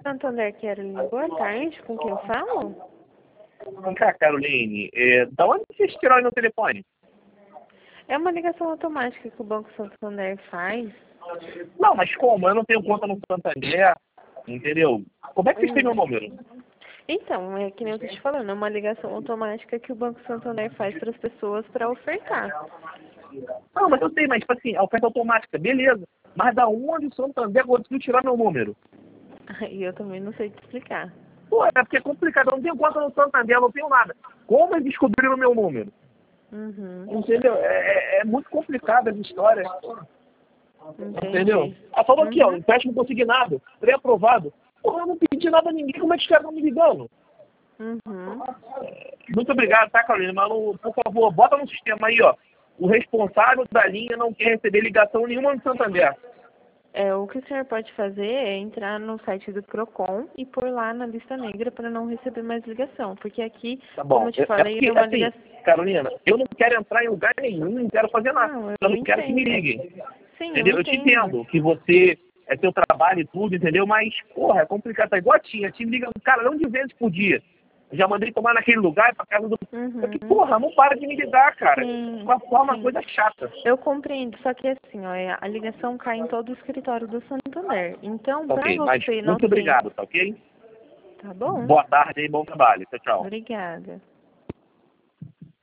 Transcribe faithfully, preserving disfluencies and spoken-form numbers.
Santander, Caroline, boa tarde, com quem eu falo? Vem cá, Caroline, é, da onde vocês tiraram aí no telefone? É uma ligação automática que o Banco Santander faz. Não, mas como? Eu não tenho conta no Santander, entendeu? Como é que vocês têm Hum. meu número? Então, é que nem eu tô te falando, é uma ligação automática que o Banco Santander faz para as pessoas para ofertar. Não, mas eu sei, mas tipo assim, a oferta automática, beleza. Mas da onde o Santander conseguiu tirar meu número? E eu também não sei te explicar. Pô, é porque é complicado, eu não tenho conta no Santander, eu não tenho nada. Como eles descobriram meu número? Uhum. Entendeu? É, é- é muito complicado essa história. Entendi. Entendeu? Ela falou aqui, ó, Uhum. empréstimo consignado, pré-aprovado. Pô, eu não pedi nada a ninguém, como é que os caras estão me ligando? Uhum. Muito obrigado, tá, Carolina? Mas, não- por favor, bota no sistema aí, ó. O responsável da linha não quer receber ligação nenhuma no Santander. É, o que o senhor pode fazer é entrar no site do Procon e pôr lá na lista negra para não receber mais ligação. Porque aqui, Tá como bom. eu te É, é falei, porque, é uma assim, ligação. Carolina, eu não quero entrar em lugar nenhum, não quero fazer nada. Não, Eu eu não quero que me entendo. liguem. Sim, eu Entendeu? Eu te entendo. entendo que você é seu trabalho e tudo, entendeu? Mas, porra, é complicado. Tá igual a tia. A tia me liga, cara, não de vezes por dia. Já mandei tomar naquele lugar pra casa do... Só que, Uhum. porra, não para de me ligar, cara. De Sim, uma forma, sim. coisa chata. Eu compreendo, só que assim, ó, é- a ligação cai em todo o escritório do Santander. Então, para Ok, mas você não muito ser, obrigado, tá ok? tá bom? Boa tarde e bom trabalho. Tchau, tchau. Obrigada.